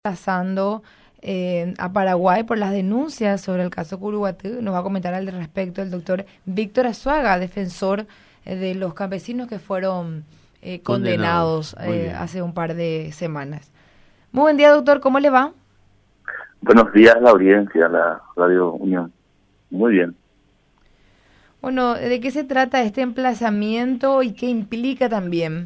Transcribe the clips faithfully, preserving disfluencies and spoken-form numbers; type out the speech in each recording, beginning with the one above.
pasando eh, a Paraguay por las denuncias sobre el caso Curuguatú. Nos va a comentar al respecto el doctor Víctor Azuaga, defensor eh, de los campesinos que fueron eh, condenados, condenados eh, hace un par de semanas. Muy buen día, doctor, ¿cómo le va? Buenos días a la audiencia, a la Radio Unión. Muy bien. Bueno, ¿de qué se trata este emplazamiento y qué implica también?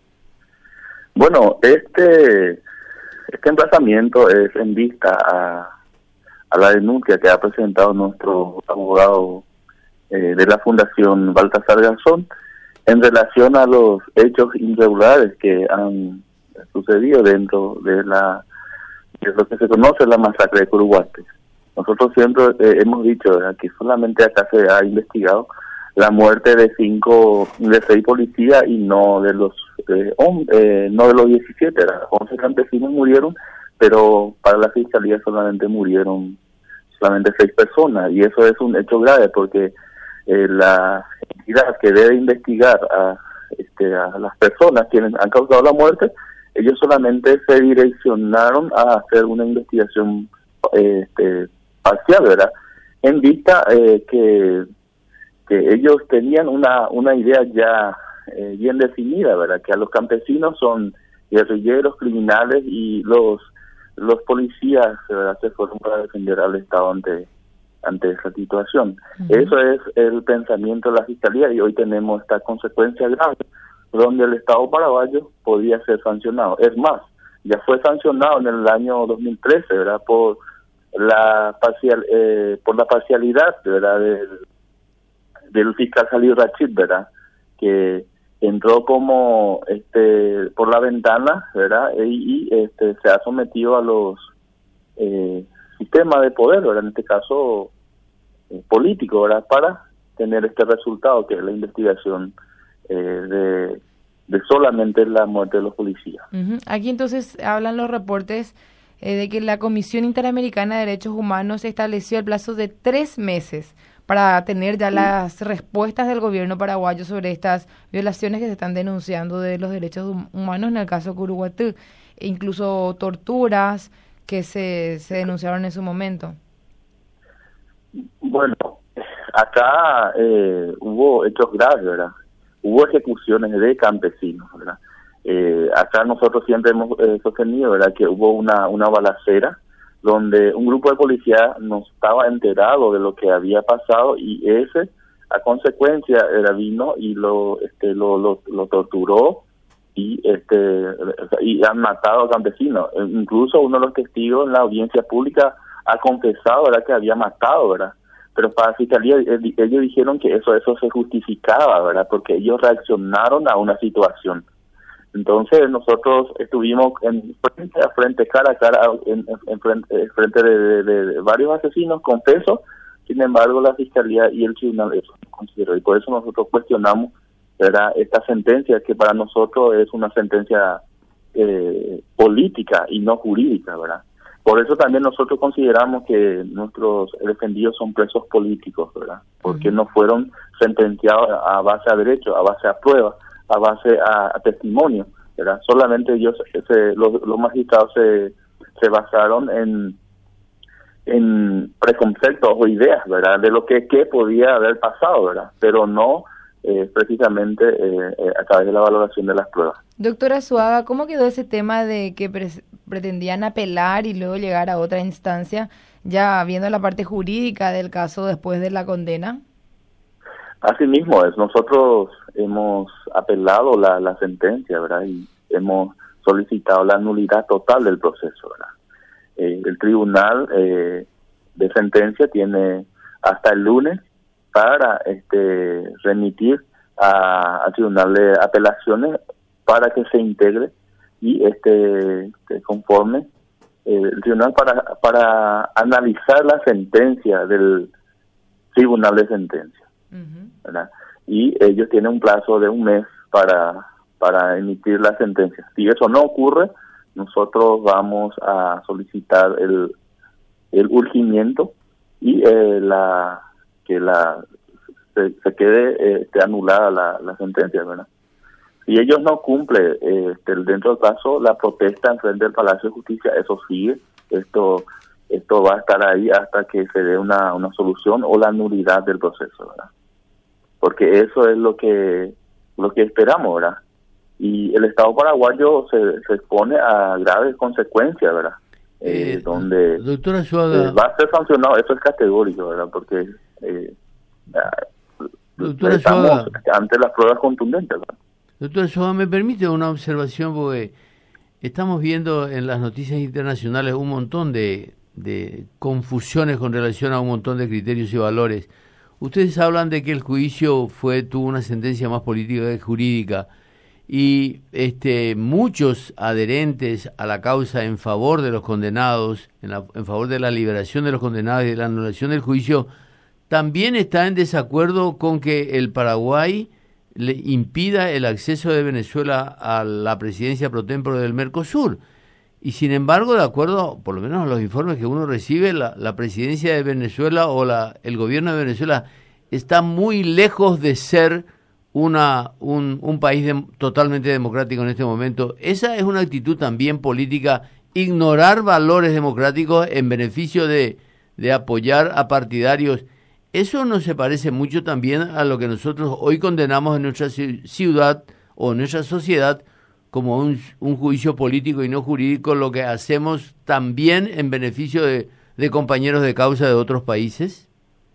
Bueno, este... Este emplazamiento es en vista a, a la denuncia que ha presentado nuestro abogado eh, de la Fundación Baltasar Garzón en relación a los hechos irregulares que han sucedido dentro de la de lo que se conoce la masacre de Curuguaty. Nosotros siempre eh, hemos dicho ¿verdad? que solamente acá se ha investigado la muerte de cinco, de seis policías y no de los eh, on, eh, no de los diecisiete, ¿verdad? once campesinos murieron, pero para la fiscalía solamente murieron solamente seis personas, y eso es un hecho grave porque eh, la entidad que debe investigar a, este, a las personas quienes han causado la muerte, ellos solamente se direccionaron a hacer una investigación eh, este, parcial, ¿verdad? En vista eh, que que ellos tenían una una idea ya eh, bien definida, ¿verdad? Que a los campesinos son guerrilleros, criminales, y los los policías, ¿verdad? Se fueron para defender al Estado ante ante esa situación. Uh-huh. Eso es el pensamiento de la Fiscalía, y hoy tenemos esta consecuencia grave, donde el Estado paraguayo podía ser sancionado. Es más, ya fue sancionado en el año dos mil trece, ¿verdad? Por la parcial eh, por la parcialidad, ¿verdad? Del del fiscal Salih Rachid, ¿verdad? Que entró como este por la ventana, ¿verdad? Y, y este se ha sometido a los eh, sistemas de poder, ¿verdad? En este caso eh, político, ¿verdad? Para tener este resultado, que es la investigación eh, de, de solamente la muerte de los policías. Uh-huh. Aquí entonces hablan los reportes eh, de que la Comisión Interamericana de Derechos Humanos estableció el plazo de tres meses para tener ya las respuestas del gobierno paraguayo sobre estas violaciones que se están denunciando de los derechos humanos en el caso Curuguatú, e incluso torturas que se, se denunciaron en su momento. Bueno, acá eh, hubo hechos graves, ¿verdad? Hubo ejecuciones de campesinos, ¿verdad? Eh, acá nosotros siempre hemos eh, sostenido, ¿verdad?, que hubo una, una balacera donde un grupo de policía no estaba enterado de lo que había pasado, y ese a consecuencia era vino y lo este lo lo, lo torturó y este y han matado a campesinos. Incluso uno de los testigos en la audiencia pública ha confesado, ¿verdad?, que había matado, ¿verdad? Pero para la fiscalía ellos dijeron que eso eso se justificaba, ¿verdad?, porque ellos reaccionaron a una situación. Entonces nosotros estuvimos en frente a frente, cara a cara, en, en frente, en frente de, de, de varios asesinos confesos. Sin embargo, la Fiscalía y el Tribunal eso no consideró, y por eso nosotros cuestionamos, ¿verdad?, esta sentencia, que para nosotros es una sentencia eh, política y no jurídica, ¿verdad? Por eso también nosotros consideramos que nuestros defendidos son presos políticos, ¿verdad? Porque uh-huh. no fueron sentenciados a base a derecho, a base a pruebas, a base a, a testimonio, ¿verdad? Solamente ellos, se, los, los magistrados se, se basaron en en preconceptos o ideas, ¿verdad?, de lo que, que podía haber pasado, ¿verdad?, pero no eh, precisamente eh, eh, a través de la valoración de las pruebas. Doctora Azuaga, ¿cómo quedó ese tema de que pre- pretendían apelar y luego llegar a otra instancia, ya viendo la parte jurídica del caso después de la condena? Así mismo es, nosotros hemos apelado la, la sentencia, ¿verdad?, y hemos solicitado la nulidad total del proceso, ¿verdad? Eh, el tribunal eh, de sentencia tiene hasta el lunes para este remitir a, al tribunal de apelaciones para que se integre y este que conforme eh, el tribunal para para analizar la sentencia del tribunal de sentencia. Uh-huh. ¿Verdad? Y ellos tienen un plazo de un mes para para emitir la sentencia. Si eso no ocurre, nosotros vamos a solicitar el el urgimiento y eh, la que la se, se quede este, anulada la, la sentencia, ¿verdad? si ellos no cumplen eh, dentro del plazo, la protesta en frente del Palacio de Justicia, eso sigue, esto esto va a estar ahí hasta que se dé una, una solución o la nulidad del proceso, ¿verdad? Porque eso es lo que lo que esperamos, ¿verdad? Y el Estado paraguayo se, se expone a graves consecuencias, ¿verdad? Eh, eh, donde doctora Suaga, eh, va a ser sancionado, eso es categórico, ¿verdad? Porque eh, doctora estamos Suaga, ante las pruebas contundentes, ¿verdad? Doctora Suaga, me permite una observación, porque estamos viendo en las noticias internacionales un montón de, de confusiones con relación a un montón de criterios y valores. Ustedes hablan de que el juicio fue tuvo una sentencia más política que jurídica, y este muchos adherentes a la causa en favor de los condenados, en, la, en favor de la liberación de los condenados y de la anulación del juicio, también está en desacuerdo con que el Paraguay le impida el acceso de Venezuela a la presidencia pro tempore del Mercosur. Y sin embargo, de acuerdo, por lo menos a los informes que uno recibe, la, la presidencia de Venezuela o la, el gobierno de Venezuela está muy lejos de ser una un, un país de, totalmente democrático en este momento. Esa es una actitud también política, ignorar valores democráticos en beneficio de, de apoyar a partidarios. Eso no se parece mucho también a lo que nosotros hoy condenamos en nuestra ciudad o en nuestra sociedad como un, un juicio político y no jurídico, lo que hacemos también en beneficio de, de compañeros de causa de otros países?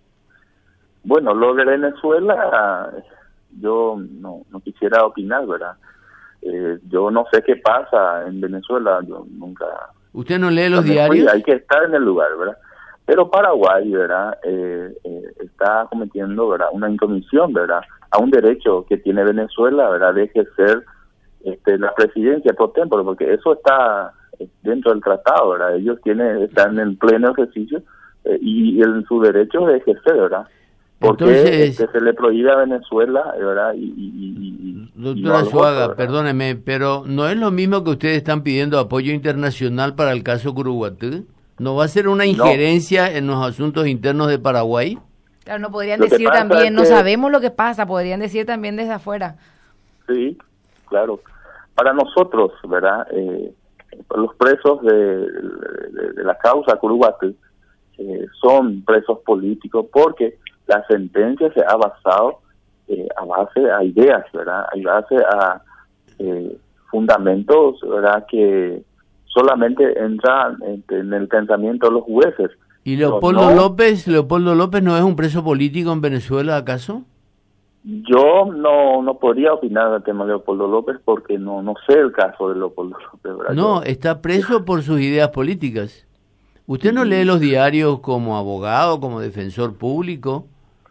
Bueno, lo de Venezuela, yo no, no quisiera opinar, ¿verdad? Eh, yo no sé qué pasa en Venezuela, yo nunca... ¿Usted no lee los diarios? Fui, hay que estar en el lugar, ¿verdad? Pero Paraguay, ¿verdad? Eh, eh, está cometiendo, ¿verdad?, una intromisión, ¿verdad?, a un derecho que tiene Venezuela, ¿verdad?, de ejercer este, la presidencia pro tempore, porque eso está dentro del tratado, ¿verdad? Ellos tienen están en pleno ejercicio eh, y en su derecho de ejercer, ¿verdad? Porque Entonces, este, se le prohíbe a Venezuela, ¿verdad? Y, y, y, y doctora no Suaga, votos, perdóneme, pero ¿no es lo mismo que ustedes están pidiendo apoyo internacional para el caso Curuguatú? ¿No va a ser una injerencia no. en los asuntos internos de Paraguay? Claro, no podrían lo decir también, es no que, sabemos lo que pasa, podrían decir también desde afuera. Sí, claro. Para nosotros, ¿verdad? Eh, los presos de, de, de la causa Curuguatú eh, son presos políticos porque la sentencia se ha basado eh, a base a ideas, ¿verdad? A base a eh, fundamentos, ¿verdad?, que solamente entran en, en el pensamiento de los jueces. ¿Y Leopoldo no, López, Leopoldo López no es un preso político en Venezuela, acaso? Yo no no podría opinar del tema de Leopoldo López porque no no sé el caso de Leopoldo López, ¿verdad? No, yo, está preso por sus ideas políticas. ¿Usted no lee los diarios como abogado, como defensor público?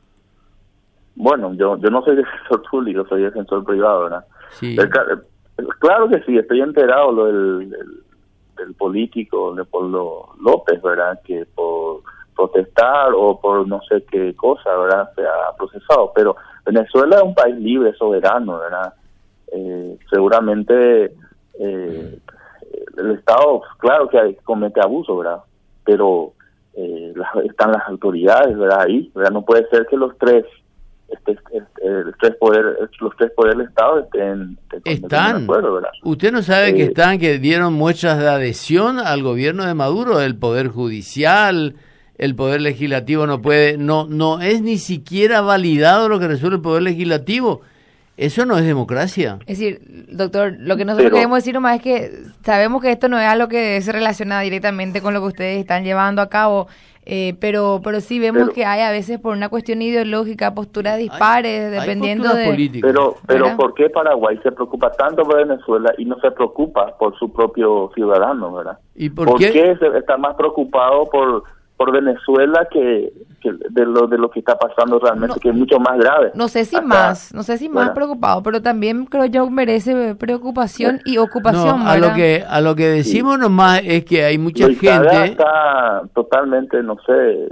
Bueno, yo yo no soy defensor público, soy defensor privado, ¿verdad? Sí. El, claro que sí, estoy enterado lo del, del, del político Leopoldo López, ¿verdad? Que por protestar o por no sé qué cosa, ¿verdad?, se ha procesado. Pero Venezuela es un país libre, soberano, ¿verdad? Eh, seguramente eh, el Estado, claro que hay, comete abuso, ¿verdad? Pero eh, las, están las autoridades, ¿verdad?, ahí, ¿verdad? No puede ser que los tres Este, este, el tres poderes, los tres poderes del Estado estén, están. De acuerdo, ¿verdad? Usted no sabe eh, que están, que dieron muestras de adhesión al gobierno de Maduro, el poder judicial, el poder legislativo no puede, no, no es ni siquiera validado lo que resuelve el poder legislativo. Eso no es democracia. Es decir, doctor, lo que nosotros Pero, queremos decir nomás es que sabemos que esto no es algo que se relaciona directamente con lo que ustedes están llevando a cabo. Eh, pero pero sí vemos pero, que hay a veces por una cuestión ideológica posturas dispares hay, dependiendo hay de políticas. pero pero ¿verdad? ¿Por qué Paraguay se preocupa tanto por Venezuela y no se preocupa por su propio ciudadano, verdad? ¿Y por, ¿Por qué? qué se está más preocupado por por Venezuela que, que de lo de lo que está pasando realmente, no, que es mucho más grave? No sé si acá, más, no sé si más ¿verdad? Preocupado, pero también creo yo merece preocupación y ocupación. No, a lo que a lo que decimos sí. nomás es que hay mucha Luis gente Saga está totalmente, no sé,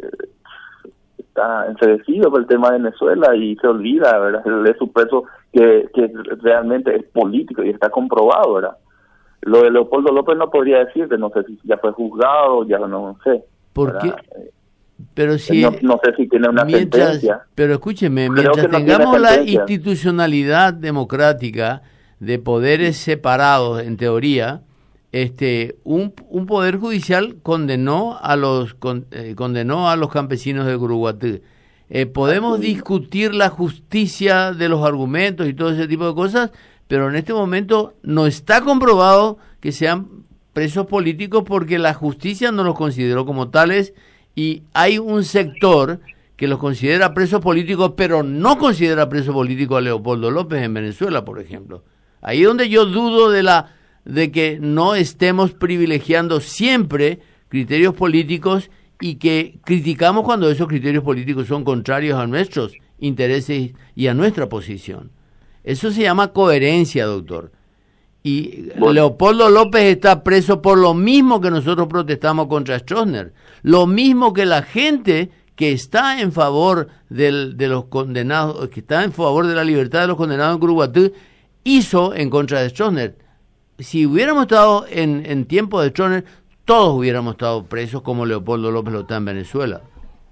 está enseguecido por el tema de Venezuela y se olvida, ¿verdad?, de su peso que que realmente es político y está comprobado, ¿verdad? Lo de Leopoldo López no podría decirte, no sé si ya fue juzgado, ya no, no sé. Porque, pero si no, no sé si tiene una mientras, sentencia. Pero escúcheme, mientras no tengamos la institucionalidad democrática, de poderes separados, en teoría, este, un, un poder judicial condenó a los con, eh, condenó a los campesinos de Curuguatí. Eh, podemos discutir la justicia de los argumentos y todo ese tipo de cosas, pero en este momento no está comprobado que sean presos políticos porque la justicia no los consideró como tales, y hay un sector que los considera presos políticos, pero no considera preso político a Leopoldo López en Venezuela, por ejemplo. Ahí es donde yo dudo de la de que no estemos privilegiando siempre criterios políticos y que criticamos cuando esos criterios políticos son contrarios a nuestros intereses y a nuestra posición. Eso se llama coherencia, doctor. Y bueno, Leopoldo López está preso por lo mismo que nosotros protestamos contra Stroessner, lo mismo que la gente que está en favor del, de los condenados, que está en favor de la libertad de los condenados en Curuguatí, hizo en contra de Stroessner. Si hubiéramos estado en, en tiempo de Stroessner, todos hubiéramos estado presos como Leopoldo López lo está en Venezuela.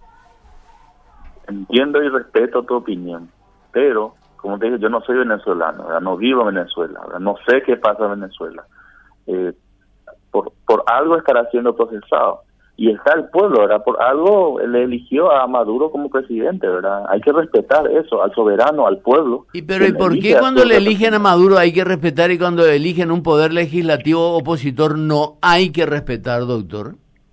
Entiendo y respeto tu opinión, pero como te dije, yo no soy venezolano, ¿verdad? No vivo en Venezuela, ¿verdad? No sé qué pasa en Venezuela. Eh, por, por algo estará siendo procesado. Y está el pueblo, ¿verdad? Por algo le eligió a Maduro como presidente, ¿verdad? Hay que respetar eso, al soberano, al pueblo. ¿Y pero ¿y por qué cuando le eligen a Maduro hay que respetar y cuando eligen un poder legislativo opositor no hay que respetar, doctor?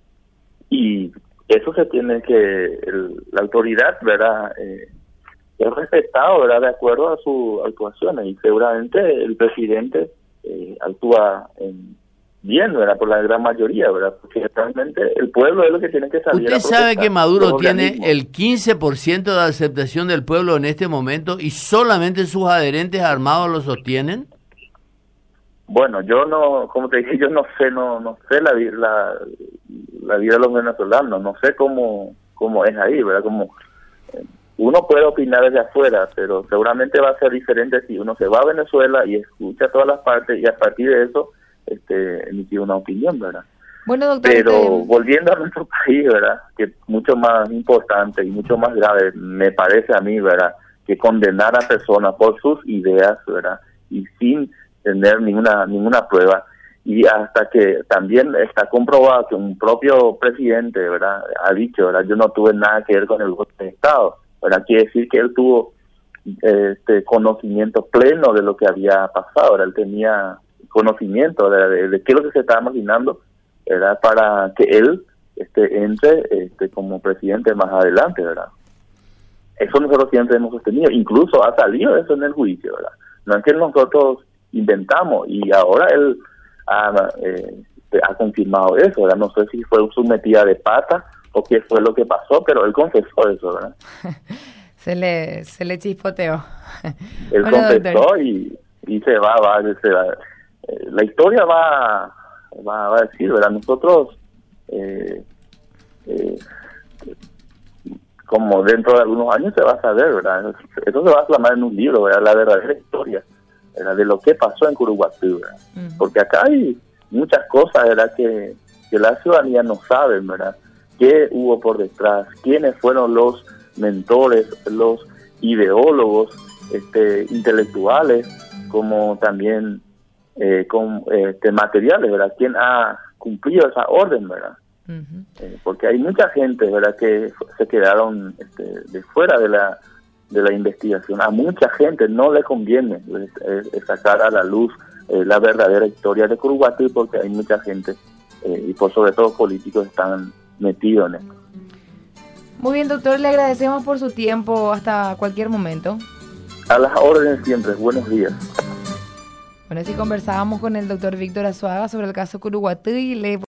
Y eso se tiene que, el, la autoridad, ¿verdad? Eh, es respetado, ¿verdad? De acuerdo a sus actuaciones, y seguramente el presidente eh, actúa en... bien, ¿verdad? Por la gran mayoría, ¿verdad? Porque realmente el pueblo es lo que tiene que salir. ¿Usted sabe que Maduro tiene el quince por ciento de aceptación del pueblo en este momento y solamente sus adherentes armados lo sostienen? Bueno, yo no, como te dije, yo no sé, no no sé la, la, la vida de los venezolanos, no sé cómo cómo es ahí, ¿verdad? Como eh, uno puede opinar desde afuera, pero seguramente va a ser diferente si uno se va a Venezuela y escucha todas las partes y a partir de eso este emitir una opinión, ¿verdad? Bueno, doctor, pero te... volviendo a nuestro país, ¿verdad? Que mucho más importante y mucho más grave me parece a mí, ¿verdad? Que condenar a personas por sus ideas, ¿verdad? Y sin tener ninguna ninguna prueba, y hasta que también está comprobado que un propio presidente, ¿verdad? Ha dicho, ¿verdad? Yo no tuve nada que ver con el golpe de Estado, ¿verdad? Quiere decir que él tuvo este conocimiento pleno de lo que había pasado, ¿verdad? Él tenía conocimiento de, de, de qué es lo que se estaba imaginando, ¿verdad? Para que él este, entre este, como presidente más adelante, ¿verdad? Eso nosotros siempre hemos sostenido, incluso ha salido eso en el juicio, ¿verdad? No es que nosotros inventamos, y ahora él ha, eh, ha confirmado eso, ¿verdad? No sé si fue su metida de pata o qué fue lo que pasó, pero él confesó eso, ¿verdad? se le se le chispoteó. Él bueno, confesó y, y se va, va, se va. La historia va, va, va a decir, ¿verdad? Nosotros, eh, eh, como dentro de algunos años se va a saber, ¿verdad? Eso se va a plasmar en un libro, ¿verdad? La verdadera historia, ¿verdad? De lo que pasó en Curuguatí, ¿verdad? Uh-huh. Porque acá hay muchas cosas, ¿verdad? Que, que la ciudadanía no sabe, ¿verdad? ¿Qué hubo por detrás? ¿Quiénes fueron los mentores, los ideólogos, este, intelectuales, como también... Eh, con este, materiales, ¿verdad? ¿Quién ha cumplido esa orden, verdad? Uh-huh. Eh, porque hay mucha gente, ¿verdad? Que se quedaron este, de fuera de la de la investigación. A mucha gente no le conviene eh, eh, sacar a la luz eh, la verdadera historia de Curuguatí, porque hay mucha gente eh, y por sobre todo políticos están metidos en esto. Muy bien, doctor, le agradecemos por su tiempo hasta cualquier momento. A las órdenes siempre. Buenos días. Bueno, así conversábamos con el doctor Víctor Azuaga sobre el caso Curuguatí y le